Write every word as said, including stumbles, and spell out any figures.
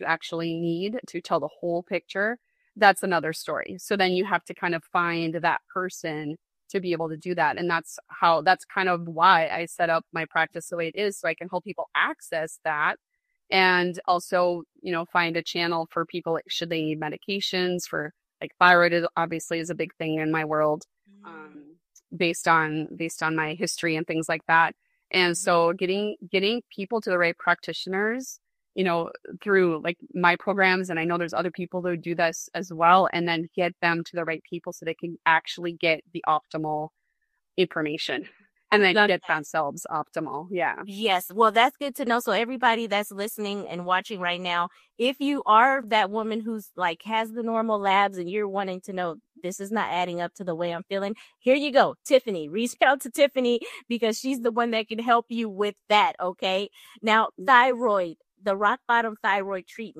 you actually need to tell the whole picture, that's another story. So then you have to kind of find that person to be able to do that. And that's how, that's kind of why I set up my practice the way it is, so I can help people access that. And also, you know, find a channel for people should they need medications for, like, thyroid is obviously is a big thing in my world, um, based on based on my history and things like that. And so getting getting people to the right practitioners, you know, through like my programs, and I know there's other people who do this as well, and then get them to the right people so they can actually get the optimal information and then Love get that. themselves optimal. Yeah. Yes. Well, that's good to know. So everybody that's listening and watching right now, if you are that woman who's like has the normal labs and you're wanting to know this is not adding up to the way I'm feeling, here you go. Tiffany, reach out to Tiffany because she's the one that can help you with that. Okay. Now, thyroid, the rock bottom thyroid treatment.